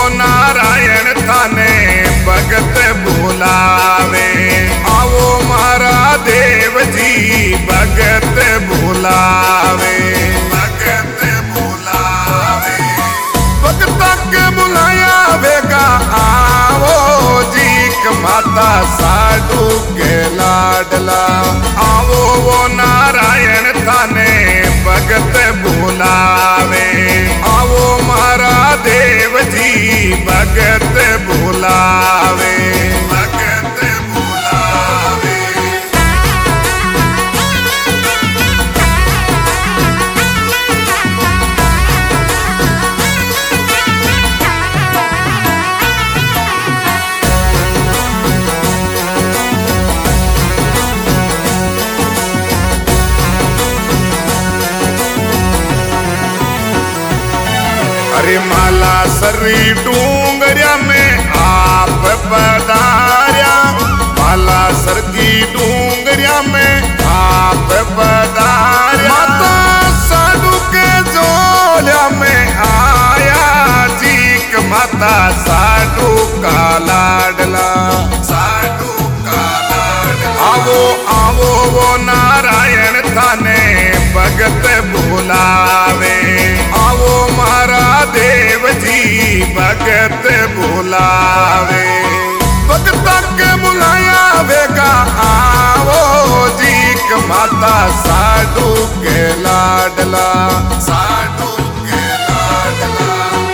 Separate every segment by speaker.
Speaker 1: नारायण थाने भगत बुलावे। आओ मारा देव जी भगत बुलावे। भगत बुलावे भगत के बुलाया वेगा आओ जी माता साधु के लाडला। आओ वो नारायण थाने भगत बुलावे। आओ मारा देव जी भगत बुलावे। भगत बुलावे अरे माला सरी डूंगरिया में आप पधार्या। माला सर की डूंगरिया में आप पधार्या। माता साधु के जोलिया में आया जी माता साधु का लाडला। साधु का लाडला आओ आओ वो नारायण थाने भगत बुलावे। आओ मारा देव जी भगत बुलावे। भगत के बुलाया वेगा आओ जी माता साधु के लाडला। साधु के लाडला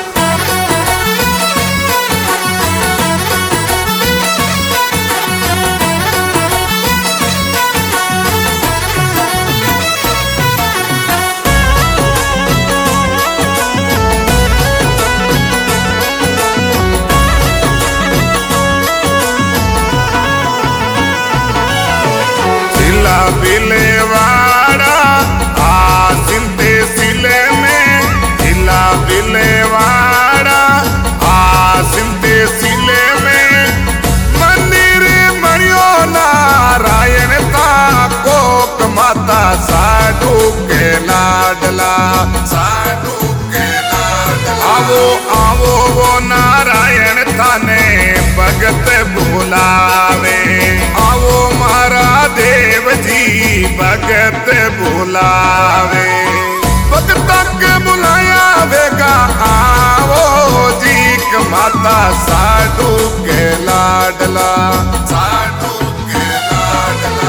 Speaker 1: बिलेवाड़ा आसिंते सिले में। जिला बिलेवाड़ा आसिंते सिले में। मंदिर मरियो नारायण था कोक माता साधु के लाडला। साधु के लाडला आओ आओ वो नारायण थाने भगत बुलावे। आओ मारा देव जी भगत बुलावे। भगत के बुलाया वेगा आओ जी माता साधु के लाडला। साधु के लाडला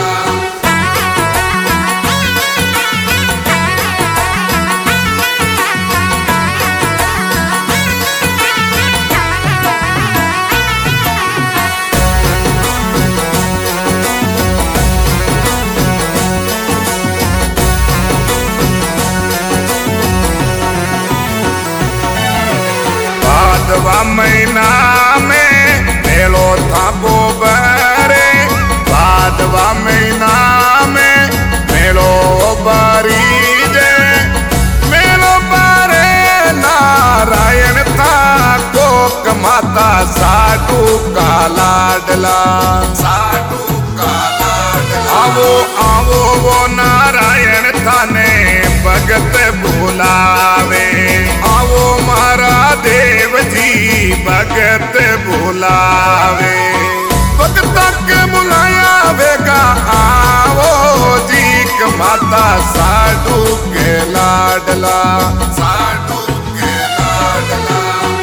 Speaker 1: भादवा महीना में मेलो था गोबरे। भादवा महीना में मेलो बारीजे। मेलो बारे नारायण था कोक माता साधु का लाडला। साधु का लाडला आओ आओ वो नारायण थाने भगत बुलावे। आओ मारा देव जी भगत बुलावे। भगत के बुलाया वेगा आओ जी माता साधु के लाडला। साधु के लाडला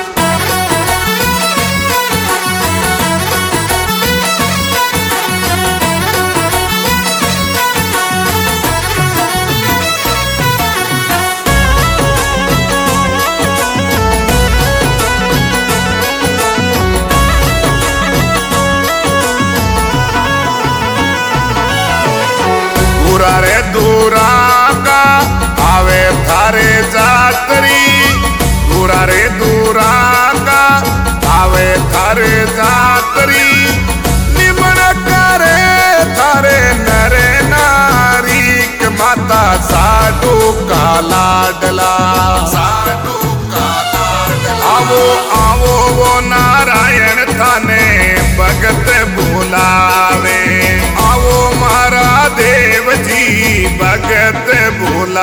Speaker 1: दूरा रे दूरा का आवे थारे जातरी। दूरा रे दूरा का आवे थारे जातरी। निमन करे थारे नरे नारी के माता साधु का लाडला। साधु का लाडला आओ आओ वो नारायण थाने भगत बुलावे। आओ मारा देव जी भगत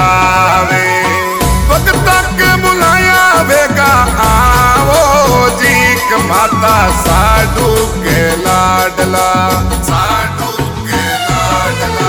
Speaker 1: बुलावे। भगत के बुलाया वेगा आओ जी माता साडू के लाडला, साडू के लाडला।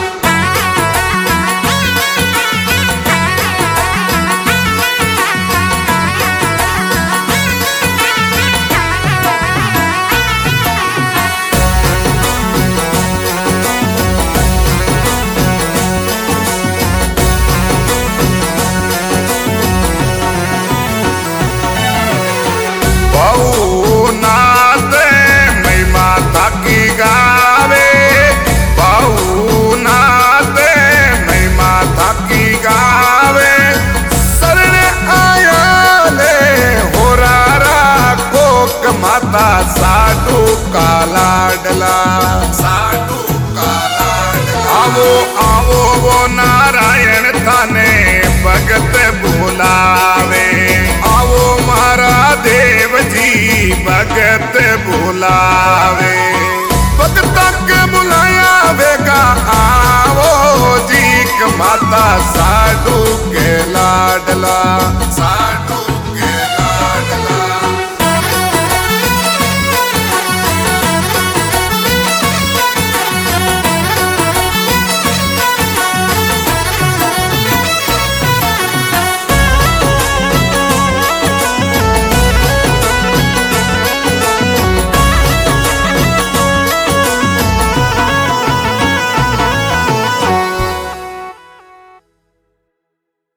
Speaker 1: माता साडू का लाडला, साडू का लाडला। आवो आवो वो नारायण थाने भगत बुलावे, आवो मारा देव जी भगत बुलावे। भगत के बुलाया वेगा आवो जी माता साडू के लाडला, साडू